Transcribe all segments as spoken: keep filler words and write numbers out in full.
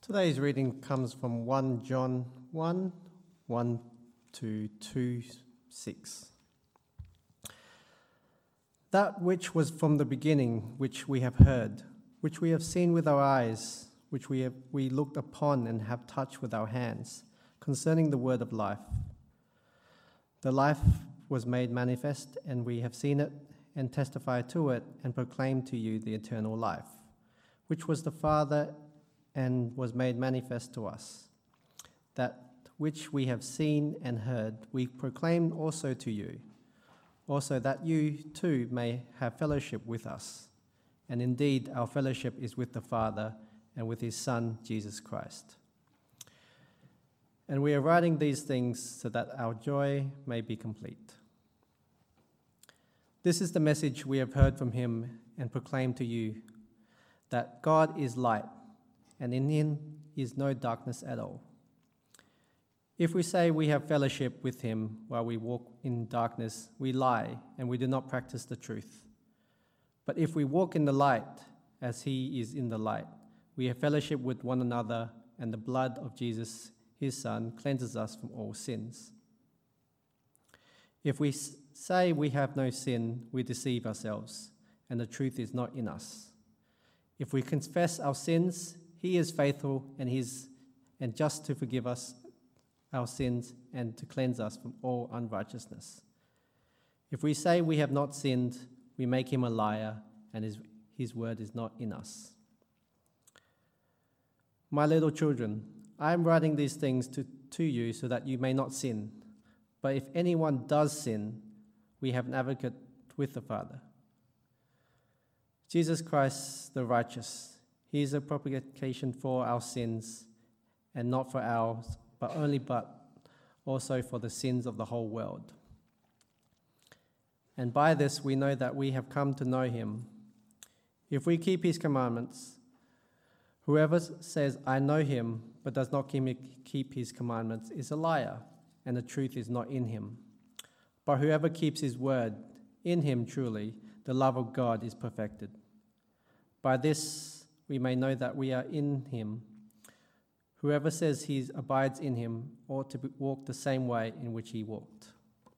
Today's reading comes from First John one, one to two, six. That which was from the beginning, which we have heard, which we have seen with our eyes, which we have we looked upon and have touched with our hands, concerning the word of life. The life was made manifest, and we have seen it, and testify to it, and proclaim to you the eternal life, which was the Father and was made manifest to us. That which we have seen and heard, we proclaim also to you, also that you too may have fellowship with us. And indeed, our fellowship is with the Father and with his Son, Jesus Christ. And we are writing these things so that our joy may be complete. This is the message we have heard from him and proclaim to you, that God is light, and in him is no darkness at all. If we say we have fellowship with him while we walk in darkness, we lie and we do not practice the truth. But if we walk in the light as he is in the light, we have fellowship with one another, and the blood of Jesus, his Son, cleanses us from all sins. If we say we have no sin, we deceive ourselves, and the truth is not in us. If we confess our sins, he is faithful and his and just to forgive us our sins and to cleanse us from all unrighteousness. If we say we have not sinned, we make him a liar, and his, his word is not in us. My little children, I am writing these things to, to you so that you may not sin. But if anyone does sin, we have an advocate with the Father, Jesus Christ the righteous. He is a propitiation for our sins, and not for ours, but only but also for the sins of the whole world. And by this we know that we have come to know him, if we keep his commandments. Whoever says, I know him, but does not keep his commandments is a liar, and the truth is not in him. But whoever keeps his word, in him truly the love of God is perfected. By this we may know that we are in him. Whoever says he abides in him ought to walk the same way in which he walked.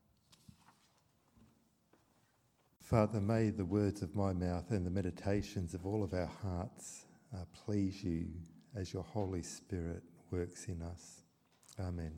Father, may the words of my mouth and the meditations of all of our hearts uh, please you as your Holy Spirit works in us. Amen.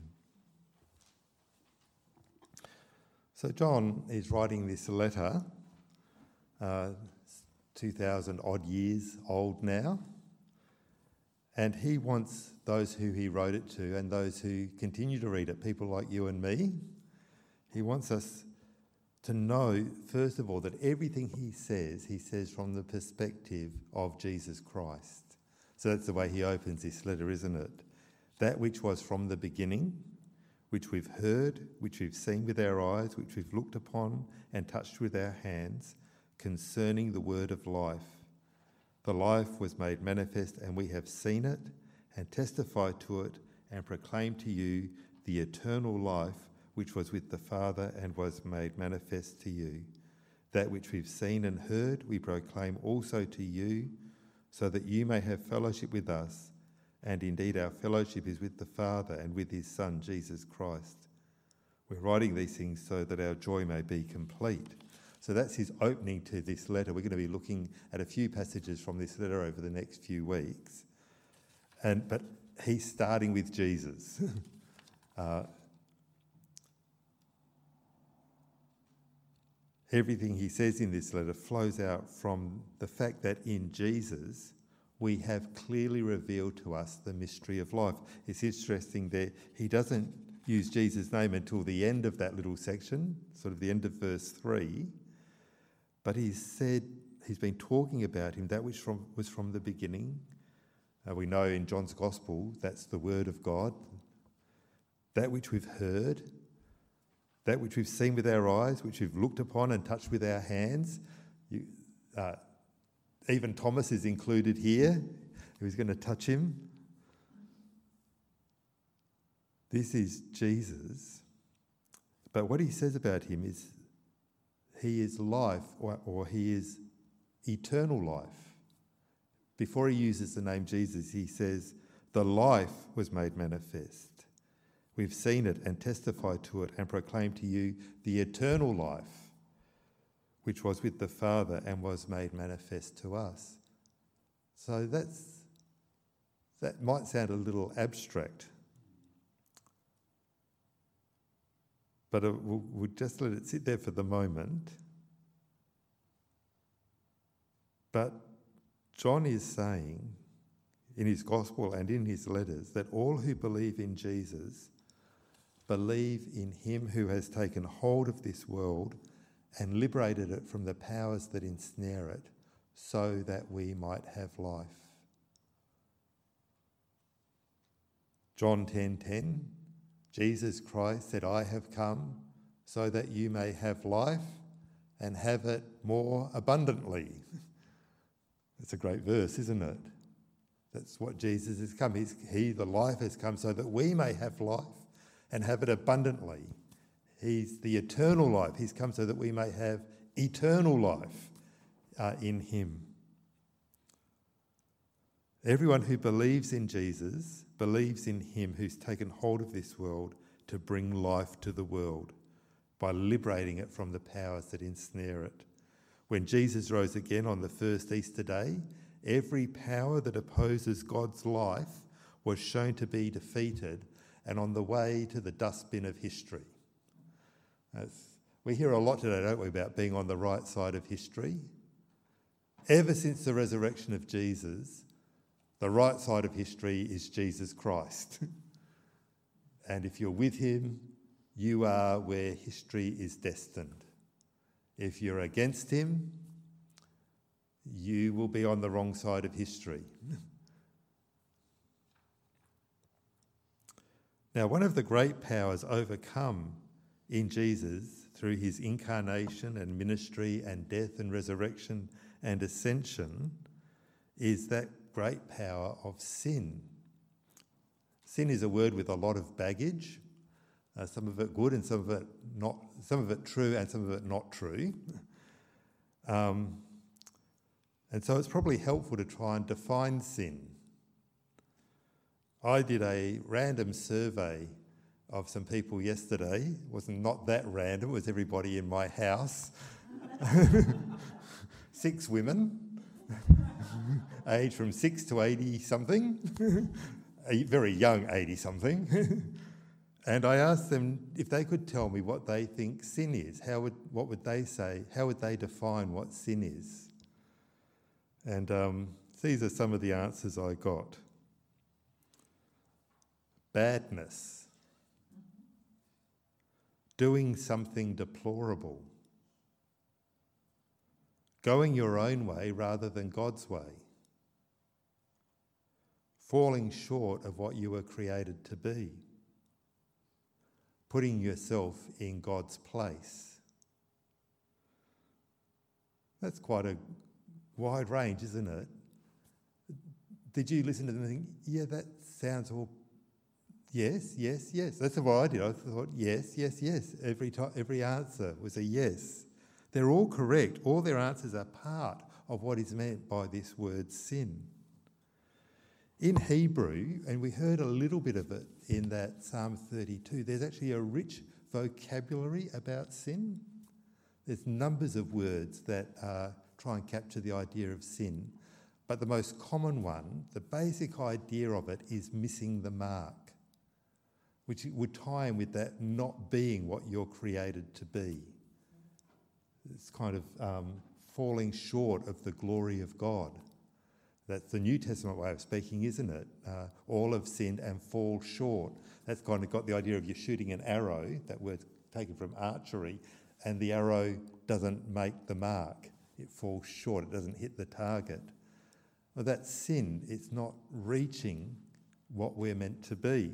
So John is writing this letter, uh, two thousand odd years old now, and he wants those who he wrote it to and those who continue to read it, people like you and me, he wants us to know, first of all, that everything he says, he says from the perspective of Jesus Christ. So that's the way he opens this letter, isn't it? That which was from the beginning, which we've heard, which we've seen with our eyes, which we've looked upon and touched with our hands, concerning the word of life. The life was made manifest, and we have seen it and testified to it and proclaimed to you the eternal life which was with the Father and was made manifest to you. That which we've seen and heard we proclaim also to you, so that you may have fellowship with us, and indeed our fellowship is with the Father and with his Son, Jesus Christ. We're writing these things so that our joy may be complete. So that's his opening to this letter. We're going to be looking at a few passages from this letter over the next few weeks. And but he's starting with Jesus. uh, everything he says in this letter flows out from the fact that in Jesus we have clearly revealed to us the mystery of life. It's interesting that he doesn't use Jesus' name until the end of that little section, sort of the end of verse three. But he's said, he's been talking about him, that which from, was from the beginning. Uh, we know in John's Gospel, that's the word of God. That which we've heard, that which we've seen with our eyes, which we've looked upon and touched with our hands. You, uh, even Thomas is included here. Who's going to touch him? This is Jesus. But what he says about him is he is life, or, or he is eternal life. Before he uses the name Jesus, he says The life was made manifest. We've seen it and testified to it and proclaimed to you the eternal life, which was with the Father and was made manifest to us. So that's that might sound a little abstract, but it, we'll, we'll just let it sit there for the moment. But John is saying in his gospel and in his letters that all who believe in Jesus believe in him who has taken hold of this world and liberated it from the powers that ensnare it, so that we might have life. John ten ten, Jesus Christ said, I have come so that you may have life and have it more abundantly. It's a great verse, isn't it? That's what Jesus has come. He's, he, the life, has come so that we may have life and have it abundantly. He's the eternal life. He's come so that we may have eternal life uh, in him. Everyone who believes in Jesus believes in him who's taken hold of this world to bring life to the world by liberating it from the powers that ensnare it. When Jesus rose again on the first Easter day, every power that opposes God's life was shown to be defeated and on the way to the dustbin of history. That's, we hear a lot today, don't we, about being on the right side of history. Ever since the resurrection of Jesus, the right side of history is Jesus Christ. And if you're with him, you are where history is destined. If you're against him, you will be on the wrong side of history. Now, one of the great powers overcome in Jesus through his incarnation and ministry and death and resurrection and ascension is that great power of sin. Sin is a word with a lot of baggage, uh, some of it good and some of it not, some of it true and some of it not true. Um, and so it's probably helpful to try and define sin. I did a random survey of some people yesterday. It wasn't not that random, it was everybody in my house. Six women, aged from six to eighty something, a very young eighty something. And I asked them if they could tell me what they think sin is. How would, what would they say? How would they define what sin is? And um, these are some of the answers I got. Badness. Doing something deplorable. Going your own way rather than God's way. Falling short of what you were created to be. Putting yourself in God's place. That's quite a wide range, isn't it? Did you listen to them and think, yeah, that sounds all... Yes, yes, yes. That's what I did. I thought, yes, yes, yes. Every time, every answer was a yes. They're all correct. All their answers are part of what is meant by this word sin. In Hebrew, and we heard a little bit of it in that Psalm thirty-two, there's actually a rich vocabulary about sin. There's numbers of words that uh, try and capture the idea of sin, but the most common one, the basic idea of it, is missing the mark, which would tie in with that not being what you're created to be. It's kind of um, falling short of the glory of God. That's the New Testament way of speaking, isn't it? Uh, all have sinned and fall short. That's kind of got the idea of you shooting an arrow, that word's taken from archery, and the arrow doesn't make the mark. It falls short, it doesn't hit the target. Well, that's sin. It's not reaching what we're meant to be.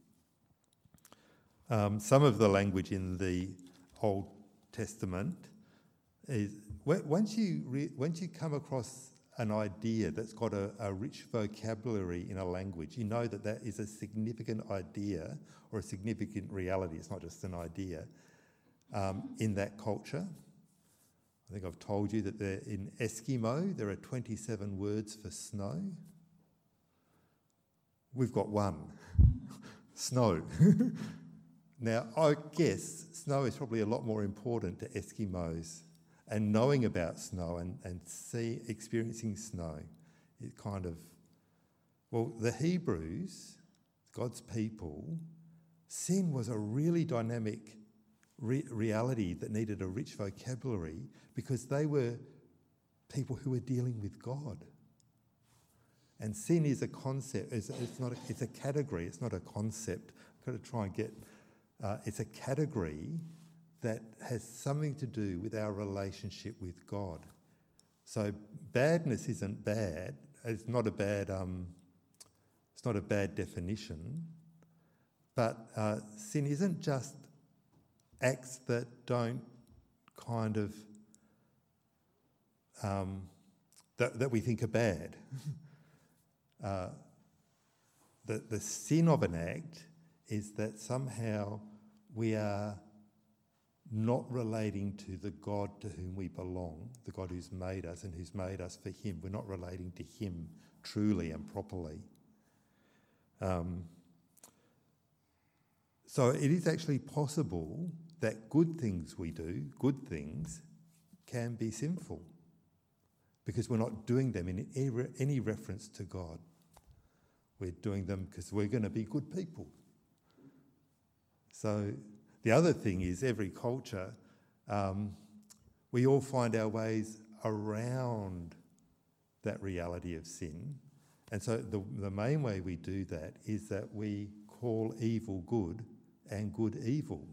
Um, some of the language in the Old Testament is, once you, re, once you come across an idea that's got a, a rich vocabulary in a language, you know that that is a significant idea or a significant reality. It's not just an idea um, in that culture. I think I've told you that there, in Eskimo there are twenty-seven words for snow. we've got one, snow. Now, I guess snow is probably a lot more important to Eskimos, and knowing about snow and, and see, experiencing snow, it kind of, well, the Hebrews, God's people, sin was a really dynamic re- reality that needed a rich vocabulary because they were people who were dealing with God. And sin is a concept, it's, it's not a, it's a category, it's not a concept. I've got to try and get, uh, it's a category that has something to do with our relationship with God. So badness isn't bad, it's not a bad, um, it's not a bad definition, but uh, sin isn't just acts that don't kind of, um, that, that we think are bad. Uh, the, the sin of an act is that somehow we are not relating to the God to whom we belong, the God who's made us and who's made us for him. We're not relating to him truly and properly. Um, so it is actually possible that good things we do, good things, can be sinful because we're not doing them in any, any reference to God. We're doing them because we're going to be good people. So the other thing is every culture, um, we all find our ways around that reality of sin. And so the, the main way we do that is that we call evil good and good evil.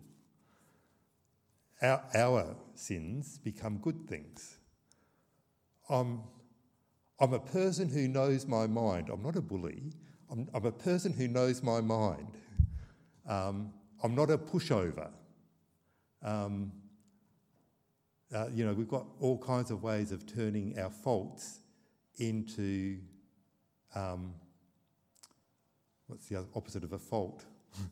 Our, our sins become good things. I'm, I'm a person who knows my mind. I'm not a bully. I'm, I'm a person who knows my mind. Um, I'm not a pushover. Um, uh, you know, we've got all kinds of ways of turning our faults into, um, what's the other opposite of a fault?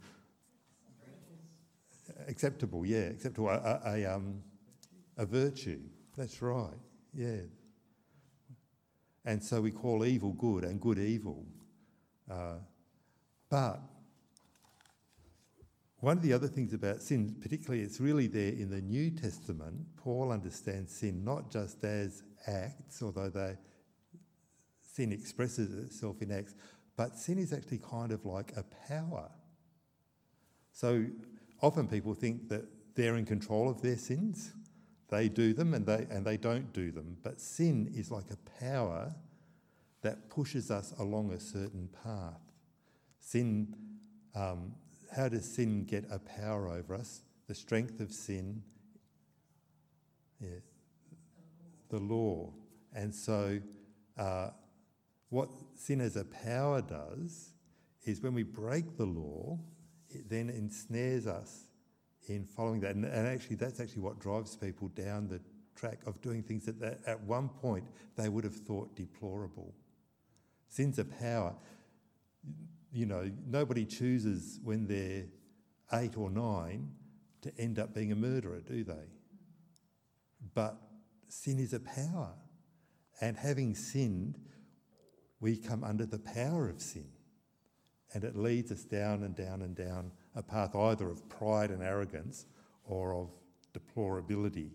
Acceptable, yeah, acceptable, a, a, a, um, a virtue. That's right, yeah. And so we call evil good and good evil. Uh, but one of the other things about sin, particularly it's really there in the New Testament, Paul understands sin not just as acts, although they, sin expresses itself in acts, but sin is actually kind of like a power. So often people think that they're in control of their sins. They do them and they and they don't do them. But sin is like a power that pushes us along a certain path. Sin, um, how does sin get a power over us? The strength of sin, yeah, the law. And so uh, what sin as a power does is when we break the law, it then ensnares us in following that. And, and actually that's actually what drives people down the track of doing things that, that at one point they would have thought deplorable. Sin's a power. You know, nobody chooses when they're eight or nine to end up being a murderer, do they? But sin is a power. And having sinned, we come under the power of sin. And it leads us down and down and down a path either of pride and arrogance or of deplorability.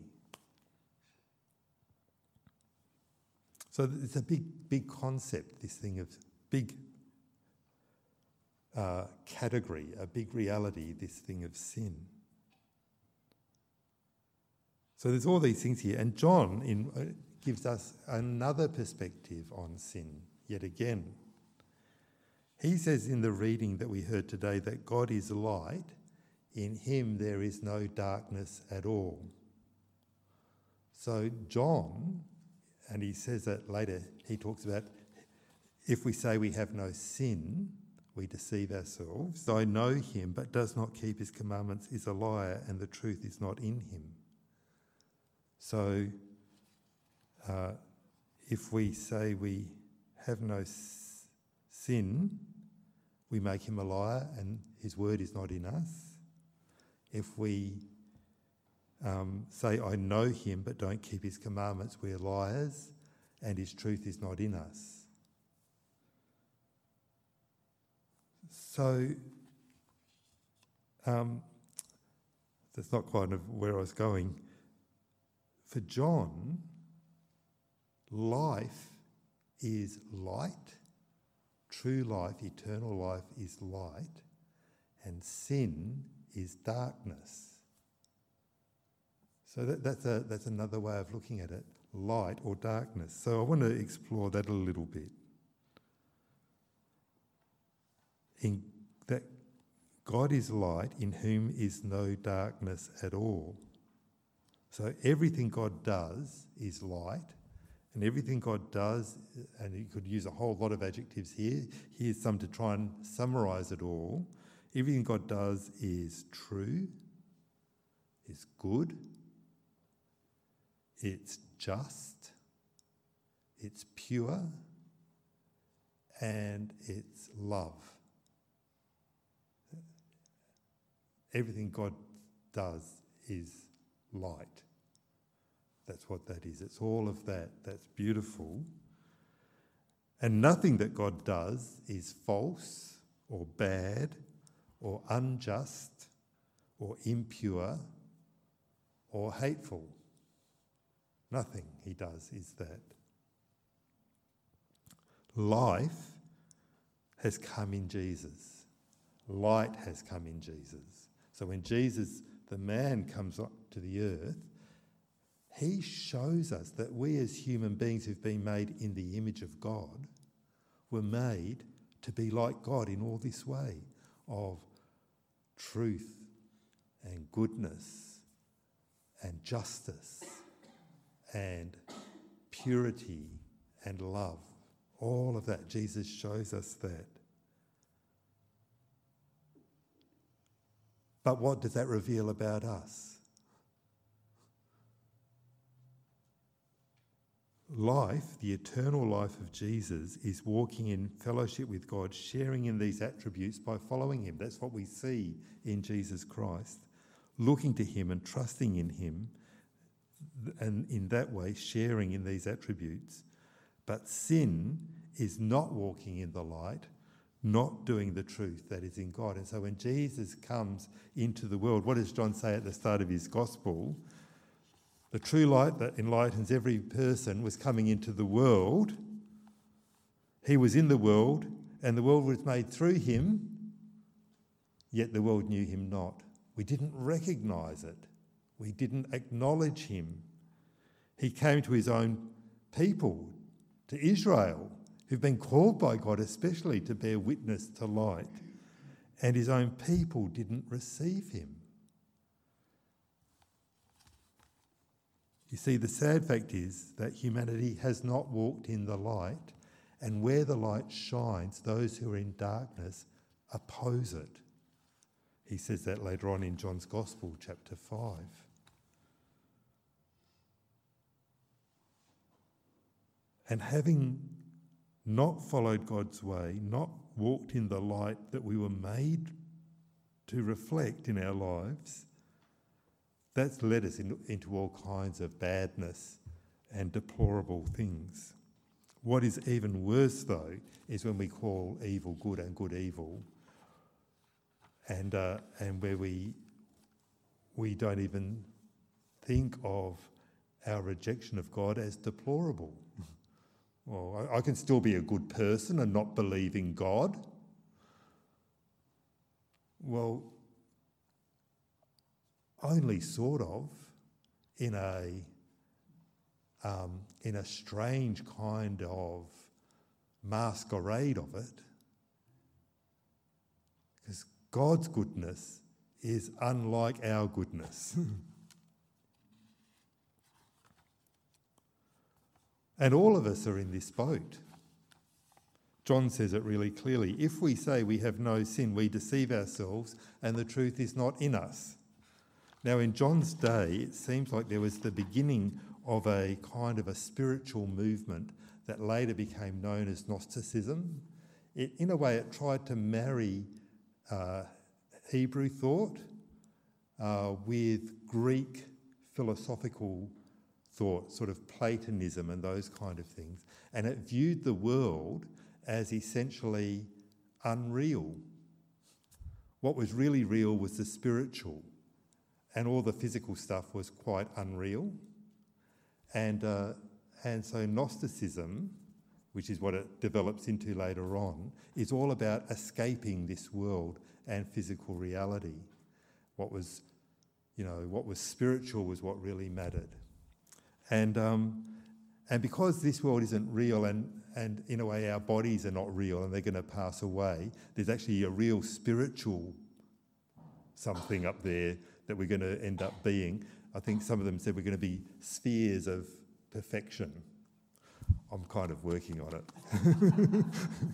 So it's a big, big concept, this thing of big uh, category, a big reality, this thing of sin. So there's all these things here. And John in, uh, gives us another perspective on sin, yet again. He says in the reading that we heard today that God is light, in him there is no darkness at all. So John, and he says that later, he talks about if we say we have no sin, we deceive ourselves. Though I know him but does not keep his commandments is a liar and the truth is not in him. So uh, if we say we have no s- sin, we make him a liar and his word is not in us. If we um, say, I know him but don't keep his commandments, we're liars and his truth is not in us. So um, that's not quite where I was going. For John, life is light, true life, eternal life is light, and sin is darkness. So that, that's, a, that's another way of looking at it, light or darkness. So I want to explore that a little bit. In that God is light, in whom is no darkness at all. So everything God does is light, and everything God does, and you could use a whole lot of adjectives here, here's some to try and summarise it all. Everything God does is true, is good, it's just, it's pure, and it's love. Everything God does is light. That's what that is. It's all of that. That's beautiful. And nothing that God does is false or bad or unjust or impure or hateful. Nothing he does is that. Life has come in Jesus. Light has come in Jesus. So when Jesus, the man, comes up to the earth, he shows us that we as human beings who've been made in the image of God were made to be like God in all this way of truth and goodness and justice and purity and love. All of that, Jesus shows us that. But what does that reveal about us? Life, the eternal life of Jesus, is walking in fellowship with God, sharing in these attributes by following him. That's what we see in Jesus Christ, looking to him and trusting in him, and in that way sharing in these attributes. But sin is not walking in the light, not doing the truth that is in God. And so when Jesus comes into the world, what does John say at the start of his gospel? The true light that enlightens every person was coming into the world. He was in the world, and the world was made through him, yet the world knew him not. We didn't recognise it. We didn't acknowledge him. He came to his own people, to Israel, who've been called by God especially to bear witness to light, and his own people didn't receive him. You see, the sad fact is that humanity has not walked in the light, and where the light shines, those who are in darkness oppose it. He says that later on in John's Gospel, chapter five. And having not followed God's way, not walked in the light that we were made to reflect in our lives, that's led us in, into all kinds of badness and deplorable things. What is even worse, though, is when we call evil good and good evil, and uh, and where we we don't even think of our rejection of God as deplorable. Well, I, I can still be a good person and not believe in God. Well, only sort of, in a um, in a strange kind of masquerade of it, because God's goodness is unlike our goodness. And all of us are in this boat. John says it really clearly. If we say we have no sin, we deceive ourselves and the truth is not in us. Now, in John's day, it seems like there was the beginning of a kind of a spiritual movement that later became known as Gnosticism. It, in a way, it tried to marry uh, Hebrew thought uh, with Greek philosophical thought, sort of Platonism and those kind of things. And it viewed the world as essentially unreal, what was really real was the spiritual, and all the physical stuff was quite unreal. And, uh, and so Gnosticism, which is what it develops into later on, is all about escaping this world and physical reality. What was, you know, what was spiritual was what really mattered. And um, and because this world isn't real, and, and in a way our bodies are not real and they're going to pass away, there's actually a real spiritual something up there that we're going to end up being. I think some of them said we're going to be spheres of perfection. I'm kind of working on it.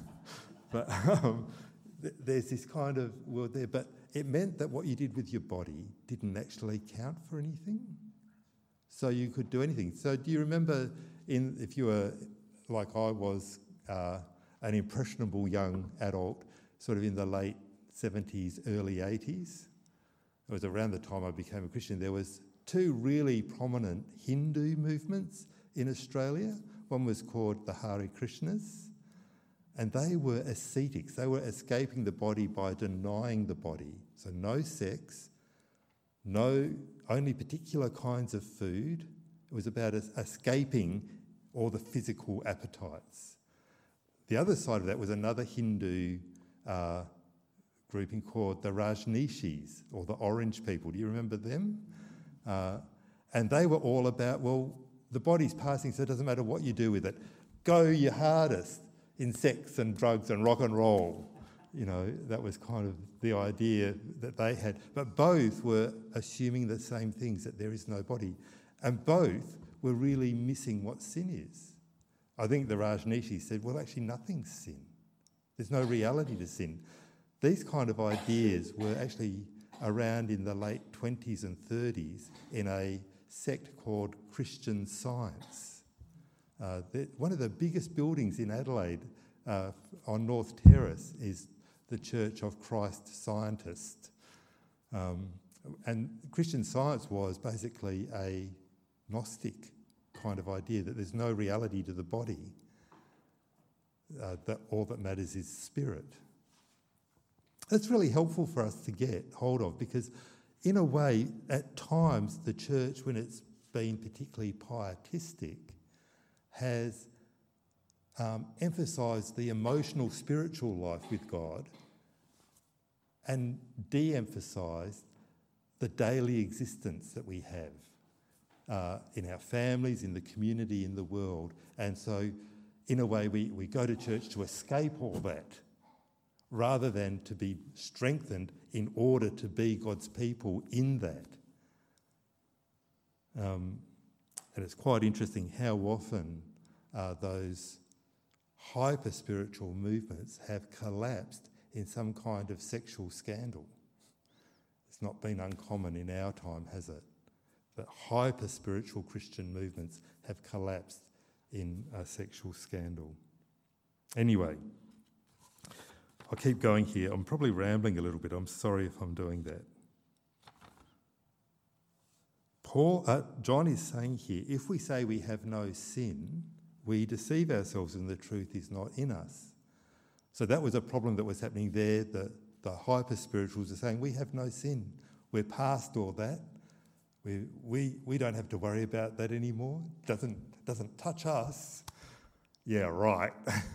But um, th- there's this kind of world there. But it meant that what you did with your body didn't actually count for anything. So you could do anything. So do you remember, in if you were like I was, uh, an impressionable young adult, sort of in the late seventies, early eighties, it was around the time I became a Christian, there was two really prominent Hindu movements in Australia. One was called the Hare Krishnas, and they were ascetics. They were escaping the body by denying the body. So no sex, no only particular kinds of food. It was about es- escaping all the physical appetites. The other side of that was another Hindu uh, grouping called the Rajneeshis, or the Orange people. Do you remember them? Uh, and they were all about, well, the body's passing, so it doesn't matter what you do with it. Go your hardest in sex and drugs and rock and roll. You know, that was kind of the idea that they had. But both were assuming the same things, that there is no body. And both were really missing what sin is. I think the Rajneeshis said, well, actually nothing's sin. There's no reality to sin. These kind of ideas were actually around in the late twenties and thirties in a sect called Christian Science. Uh, one of the biggest buildings in Adelaide uh, on North Terrace is the Church of Christ Scientist. Um, and Christian Science was basically a Gnostic kind of idea that there's no reality to the body, uh, that all that matters is spirit. That's really helpful for us to get hold of, because in a way, at times, the church, when it's been particularly pietistic, has um, emphasised the emotional, spiritual life with God and de-emphasised the daily existence that we have uh, in our families, in the community, in the world. And so, in a way, we, we go to church to escape all that, rather than to be strengthened in order to be God's people in that. Um, and it's quite interesting how often uh, those hyper-spiritual movements have collapsed in some kind of sexual scandal. It's not been uncommon in our time, has it? That hyper-spiritual Christian movements have collapsed in a sexual scandal. Anyway, I'll keep going here. I'm probably rambling a little bit. I'm sorry if I'm doing that. Paul, uh, John is saying here, if we say we have no sin, we deceive ourselves and the truth is not in us. So that was a problem that was happening there. The, the hyper-spirituals are saying, we have no sin. We're past all that. We, we, we don't have to worry about that anymore. It doesn't, doesn't touch us. Yeah, right.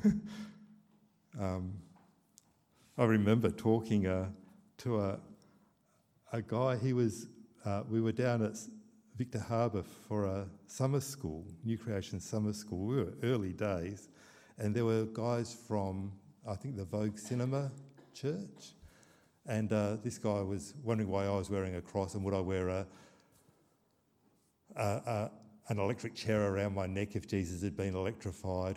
um, I remember talking uh, to a, a guy. He was. Uh, we were down at Victor Harbour for a summer school, New Creation Summer School. We were early days, and there were guys from, I think, the Vogue Cinema Church, and uh, this guy was wondering why I was wearing a cross and would I wear a, a, a an electric chair around my neck if Jesus had been electrified.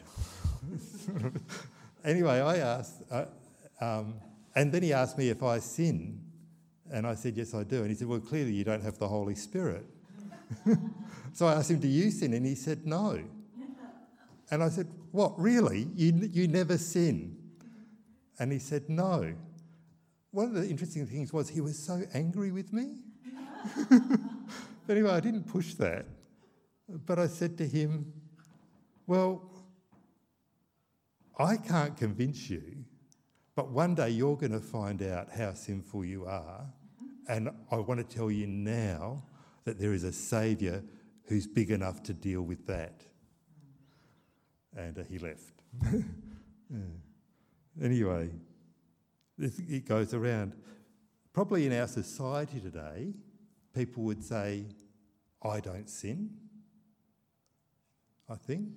Anyway, I asked. Uh, Um, and then he asked me if I sin, and I said, yes, I do. And he said, well, clearly you don't have the Holy Spirit. So I asked him, do you sin? And he said, no. And I said, what, really? You, you never sin? And he said, no. One of the interesting things was he was so angry with me. But anyway, I didn't push that. But I said to him, well, I can't convince you But one day you're going to find out how sinful you are, and I want to tell you now that there is a Saviour who's big enough to deal with that. And uh, he left. yeah. Anyway, it goes around. Probably in our society today, people would say, I don't sin, I think.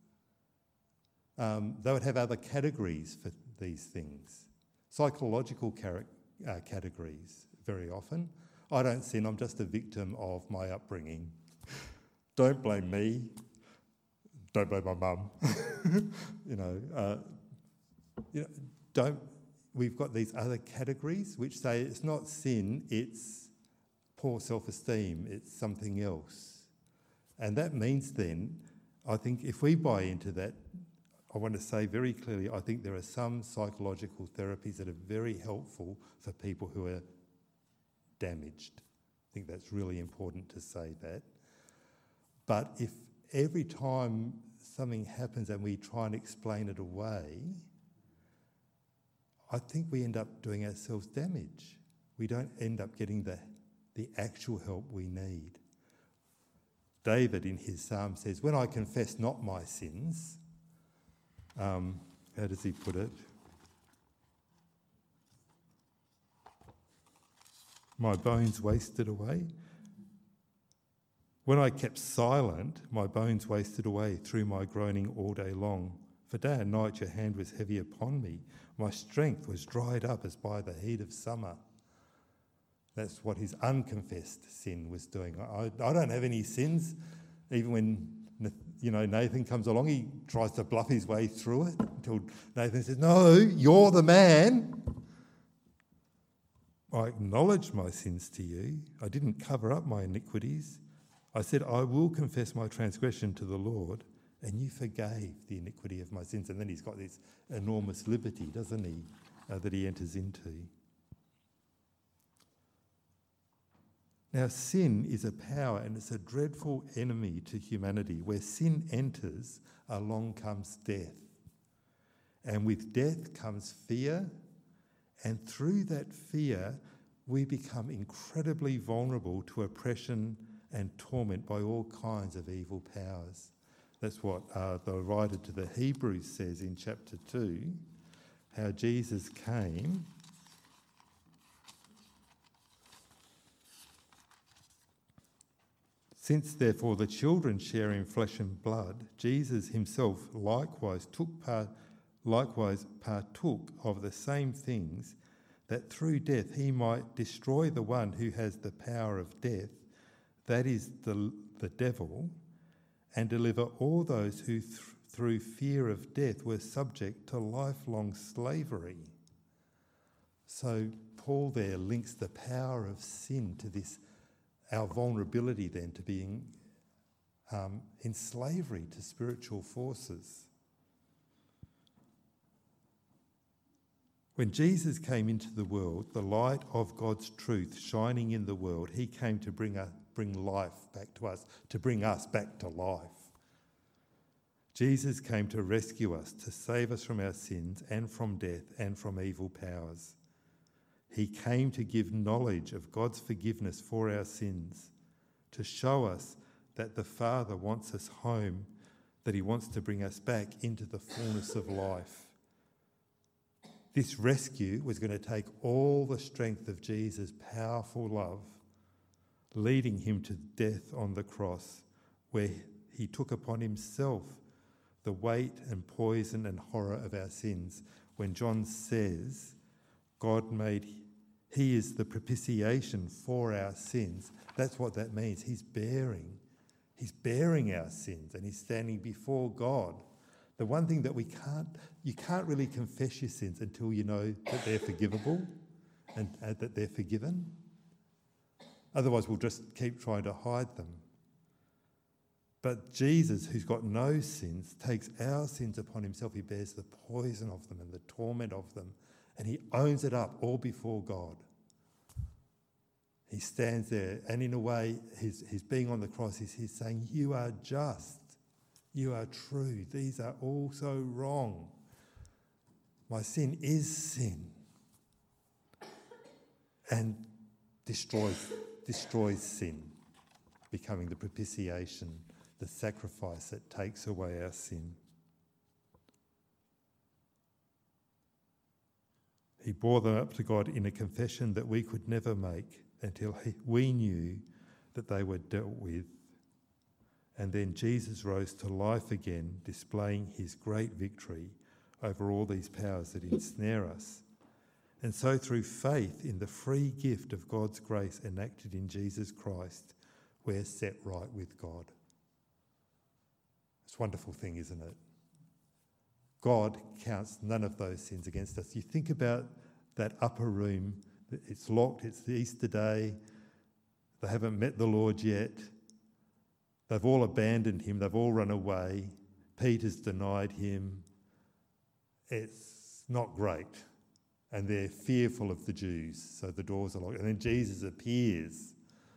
Um, they would have other categories for these things. Psychological car- uh, categories, very often. I don't sin, I'm just a victim of my upbringing. Don't blame me. Don't blame my mum. you know, uh, you know, don't... We've got these other categories which say it's not sin, it's poor self-esteem, it's something else. And that means then, I think if we buy into that, I want to say very clearly, I think there are some psychological therapies that are very helpful for people who are damaged. I think that's really important to say that. But if every time something happens and we try and explain it away, I think we end up doing ourselves damage. We don't end up getting the, the actual help we need. David in his psalm says, when I confess not my sins, um, how does he put it? My bones wasted away. When I kept silent, my bones wasted away through my groaning all day long. For day and night your hand was heavy upon me. My strength was dried up as by the heat of summer. That's what his unconfessed sin was doing. I, I don't have any sins. Even when you know Nathan comes along, he tries to bluff his way through it until Nathan says, no, you're the man. I acknowledged my sins to you. I didn't cover up my iniquities. I said, I will confess my transgression to the Lord, and you forgave the iniquity of my sins. And then he's got this enormous liberty, doesn't he, uh, that he enters into. Now, sin is a power and it's a dreadful enemy to humanity. Where sin enters, along comes death. And with death comes fear, and through that fear, we become incredibly vulnerable to oppression and torment by all kinds of evil powers. That's what uh, the writer to the Hebrews says in chapter two, how Jesus came Since therefore the children share in flesh and blood, Jesus himself likewise took part, likewise partook of the same things, that through death he might destroy the one who has the power of death, that is the, the devil, and deliver all those who th- through fear of death were subject to lifelong slavery. So Paul there links the power of sin to this, our vulnerability then to being um, in slavery to spiritual forces. When Jesus came into the world, the light of God's truth shining in the world, he came to bring, a, bring life back to us, to bring us back to life. Jesus came to rescue us, to save us from our sins and from death and from evil powers. He came to give knowledge of God's forgiveness for our sins, to show us that the Father wants us home, that he wants to bring us back into the fullness of life. This rescue was going to take all the strength of Jesus' powerful love, leading him to death on the cross, where he took upon himself the weight and poison and horror of our sins. When John says, God made, he is the propitiation for our sins. That's what that means. He's bearing, he's bearing our sins, and he's standing before God. The one thing that we can't, you can't really confess your sins until you know that they're forgivable and uh, that they're forgiven. Otherwise, we'll just keep trying to hide them. But Jesus, who's got no sins, takes our sins upon himself. He bears the poison of them and the torment of them, and he owns it up all before God. He stands there, and in a way, his, his being on the cross is he's saying, you are just, you are true, these are all so wrong. My sin is sin and destroys, destroys sin, becoming the propitiation, the sacrifice that takes away our sin. He bore them up to God in a confession that we could never make until he, we knew that they were dealt with. And then Jesus rose to life again, displaying his great victory over all these powers that ensnare us. And so through faith in the free gift of God's grace enacted in Jesus Christ, we're set right with God. It's a wonderful thing, isn't it? God counts none of those sins against us. You think about that upper room, it's locked, it's the Easter day, they haven't met the Lord yet, they've all abandoned him, they've all run away, Peter's denied him. It's not great. And they're fearful of the Jews, so the doors are locked. And then Jesus appears.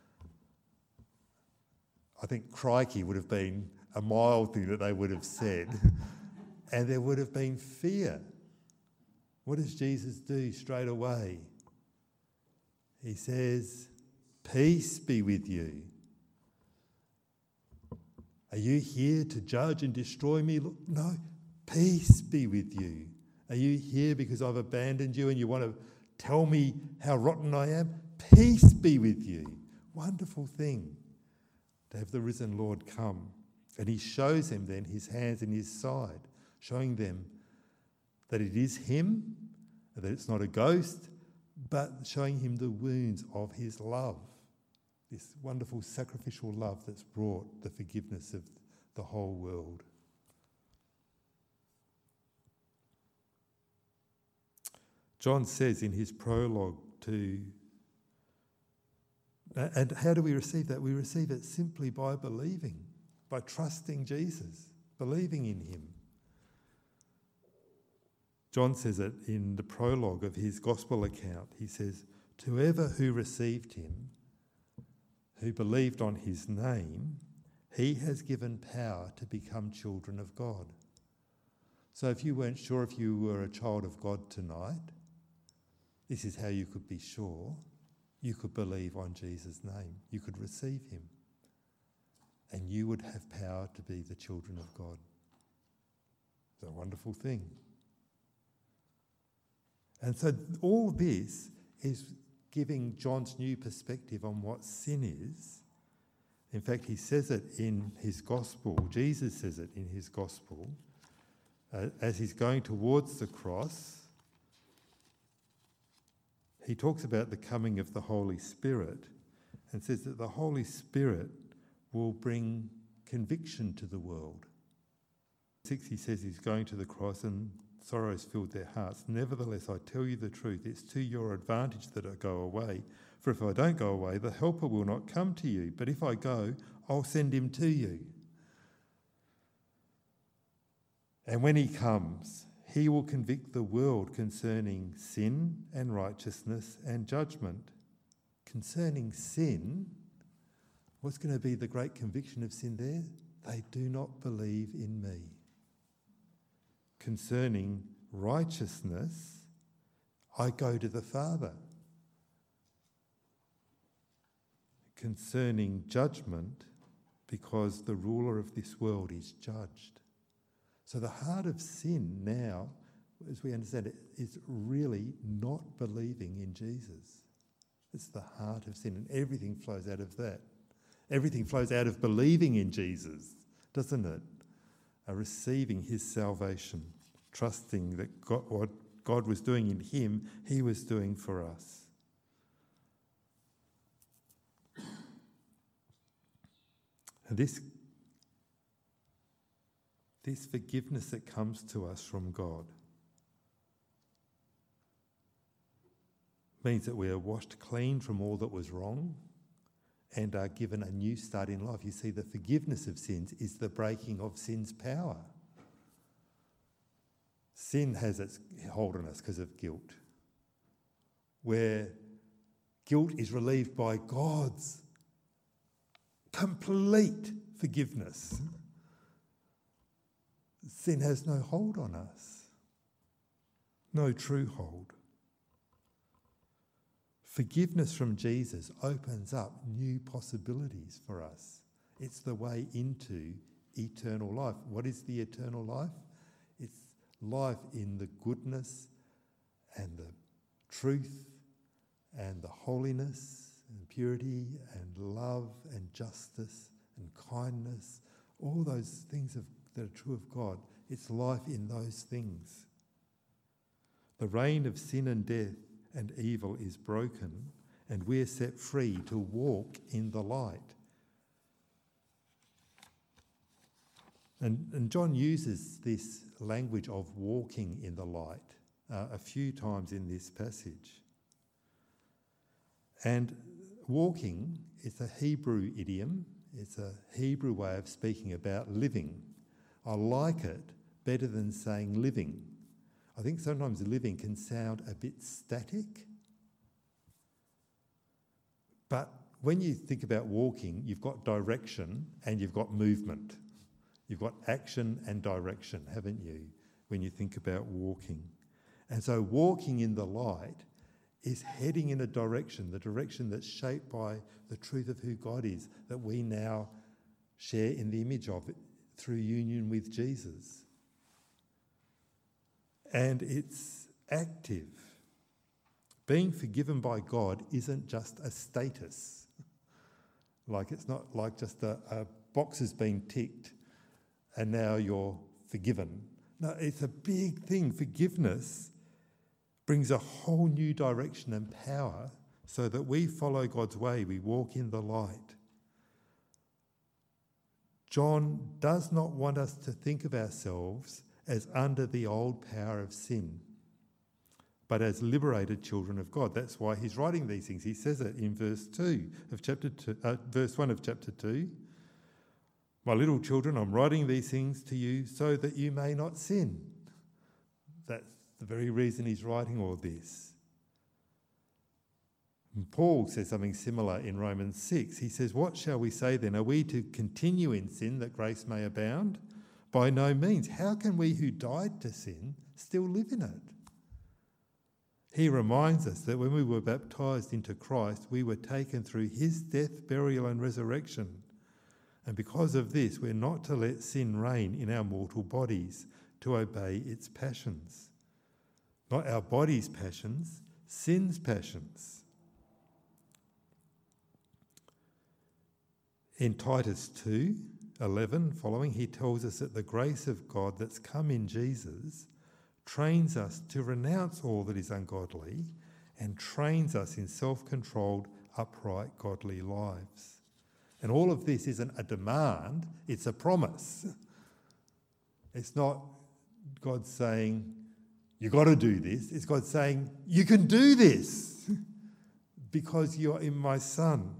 I think crikey would have been a mild thing that they would have said. And there would have been fear. What does Jesus do straight away? He says, "Peace be with you. Are you here to judge and destroy me? No, peace be with you. Are you here because I've abandoned you and you want to tell me how rotten I am? Peace be with you." Wonderful thing to have the risen Lord come. And he shows them then his hands and his side, showing them that it is him, that it's not a ghost, but showing him the wounds of his love, this wonderful sacrificial love that's brought the forgiveness of the whole world. John says in his prologue to, and how do we receive that? We receive it simply by believing, by trusting Jesus, believing in him. John says it in the prologue of his gospel account. He says, "To whoever who received him, who believed on his name, he has given power to become children of God." So if you weren't sure if you were a child of God tonight, this is how you could be sure. You could believe on Jesus' name. You could receive him. And you would have power to be the children of God. It's a wonderful thing. And so all this is giving John's new perspective on what sin is. In fact, he says it in his gospel. Jesus says it in his gospel. Uh, as he's going towards the cross, he talks about the coming of the Holy Spirit and says that the Holy Spirit will bring conviction to the world. Six, he says he's going to the cross and sorrows filled their hearts. "Nevertheless, I tell you the truth, it's to your advantage that I go away. For if I don't go away, the Helper will not come to you. But if I go, I'll send him to you. And when he comes, he will convict the world concerning sin and righteousness and judgment." Concerning sin, what's going to be the great conviction of sin there? They do not believe in me. Concerning righteousness, I go to the Father. Concerning judgment, because the ruler of this world is judged. So the heart of sin now, as we understand it, is really not believing in Jesus. It's the heart of sin, and everything flows out of that. Everything flows out of believing in Jesus, doesn't it? Uh, receiving his salvation, trusting that God, what God was doing in him, he was doing for us. And this, this forgiveness that comes to us from God means that we are washed clean from all that was wrong and are given a new start in life. You see, the forgiveness of sins is the breaking of sin's power. Sin has its hold on us because of guilt, where guilt is relieved by God's complete forgiveness. Sin has no hold on us. no true hold. Forgiveness from Jesus opens up new possibilities for us. It's the way into eternal life. What is the eternal life? It's life in the goodness and the truth and the holiness and purity and love and justice and kindness, all those things of, that are true of God. It's life in those things. The reign of sin and death and evil is broken, and we're set free to walk in the light. And, and John uses this language of walking in the light uh, a few times in this passage. And walking is a Hebrew idiom. It's a Hebrew way of speaking about living. I like it better than saying living. I think sometimes living can sound a bit static. But when you think about walking, you've got direction and you've got movement. You've got action and direction, haven't you, when you think about walking? And so walking in the light is heading in a direction, the direction that's shaped by the truth of who God is, that we now share in the image of it through union with Jesus. And it's active. Being forgiven by God isn't just a status. Like it's not like just a, a box has been ticked and now you're forgiven. No, it's a big thing. Forgiveness brings a whole new direction and power so that we follow God's way, we walk in the light. John does not want us to think of ourselves as under the old power of sin, but as liberated children of God. That's why he's writing these things. He says it in verse two of chapter two, uh, verse one of chapter two. My little children, I'm writing these things to you so that you may not sin. That's the very reason he's writing all this. And Paul says something similar in Romans six. He says, what shall we say then? Are we to continue in sin that grace may abound? By no means. How can we who died to sin still live in it? He reminds us that when we were baptised into Christ, we were taken through his death, burial and resurrection. And because of this, we're not to let sin reign in our mortal bodies, to obey its passions. Not our body's passions, sin's passions. In Titus two eleven, following, he tells us that the grace of God that's come in Jesus trains us to renounce all that is ungodly and trains us in self-controlled, upright, godly lives. And all of this isn't a demand, it's a promise. It's not God saying, you've got to do this. It's God saying, you can do this because you're in my Son.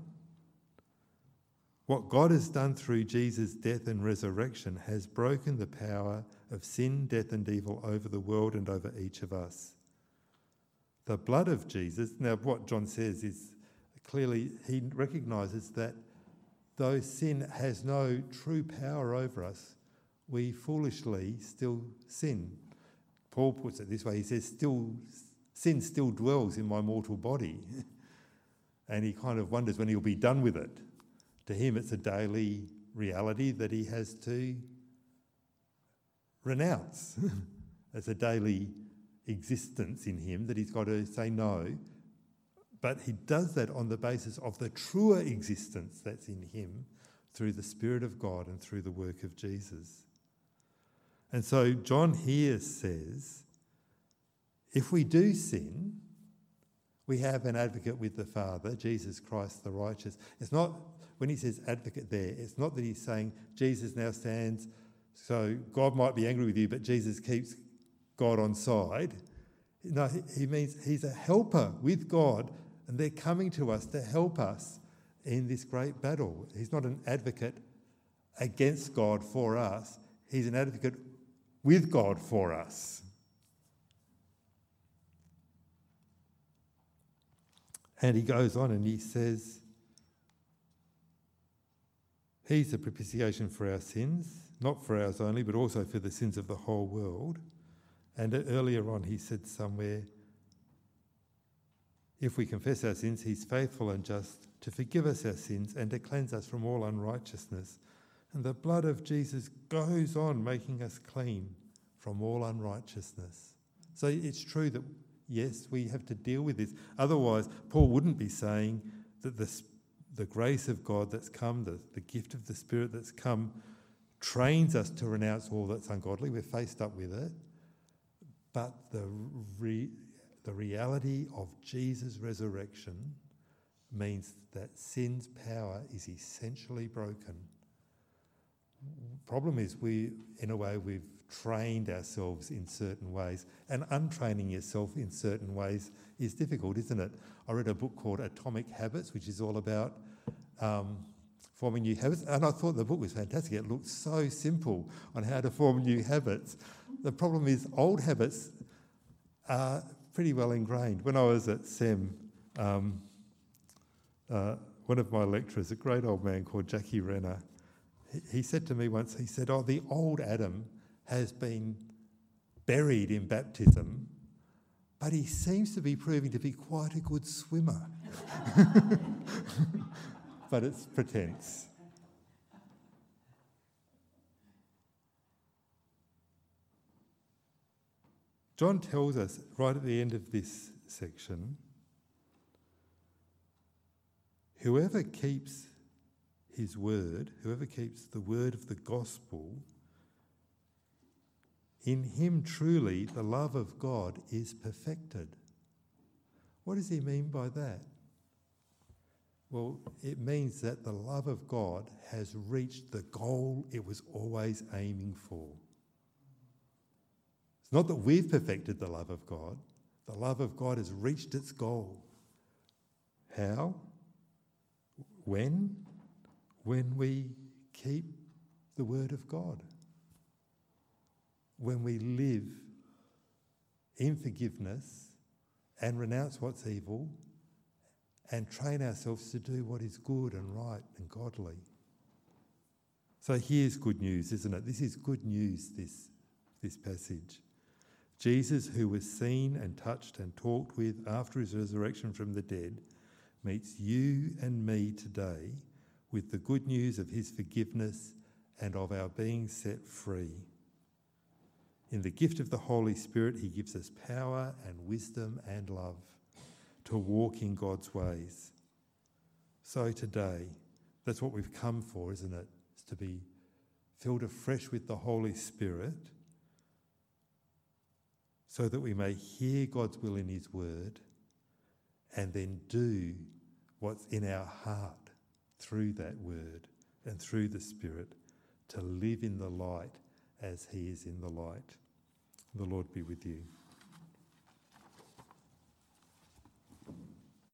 What God has done through Jesus' death and resurrection has broken the power of sin, death and evil over the world and over each of us. The blood of Jesus, now what John says is clearly he recognises that though sin has no true power over us, we foolishly still sin. Paul puts it this way, he says, "Still, sin still dwells in my mortal body." And he kind of wonders when he'll be done with it. To him, it's a daily reality that he has to renounce. It's a daily existence in him that he's got to say no. But he does that on the basis of the truer existence that's in him through the Spirit of God and through the work of Jesus. And so John here says, if we do sin, we have an advocate with the Father, Jesus Christ the righteous. It's not, when he says advocate there, it's not that he's saying Jesus now stands, so God might be angry with you, but Jesus keeps God on side. No, he means he's a helper with God, and they're coming to us to help us in this great battle. He's not an advocate against God for us. He's an advocate with God for us. And he goes on and he says, he's the propitiation for our sins, not for ours only, but also for the sins of the whole world. And earlier on he said somewhere, if we confess our sins, he's faithful and just to forgive us our sins and to cleanse us from all unrighteousness. And the blood of Jesus goes on making us clean from all unrighteousness. So it's true that, yes, we have to deal with this. Otherwise, Paul wouldn't be saying that the, the grace of God that's come, the, the gift of the Spirit that's come, trains us to renounce all that's ungodly. We're faced up with it. But the re, the reality of Jesus' resurrection means that sin's power is essentially broken. Problem is, we, in a way, we've trained ourselves in certain ways, and untraining yourself in certain ways is difficult, isn't it? I read a book called Atomic Habits, which is all about um, forming new habits, and I thought the book was fantastic. It looked so simple on how to form new habits. The problem is old habits are pretty well ingrained. When I was at S E M, um, uh, one of my lecturers, a great old man called Jackie Renner, he said to me once, he said, oh, the old Adam has been buried in baptism, but he seems to be proving to be quite a good swimmer. But it's pretense. John tells us right at the end of this section, whoever keeps his word, whoever keeps the word of the gospel, in him truly the love of God is perfected. What does he mean by that? Well, it means that the love of God has reached the goal it was always aiming for. It's not that we've perfected the love of God. The love of God has reached its goal. How? When? When we keep the word of God. When we live in forgiveness and renounce what's evil and train ourselves to do what is good and right and godly. So here's good news, isn't it? This is good news, this, this passage. Jesus, who was seen and touched and talked with after his resurrection from the dead, meets you and me today with the good news of his forgiveness and of our being set free. In the gift of the Holy Spirit, he gives us power and wisdom and love to walk in God's ways. So today, that's what we've come for, isn't it? It's to be filled afresh with the Holy Spirit so that we may hear God's will in his word and then do what's in our heart through that word and through the Spirit, to live in the light as he is in the light. The Lord be with you.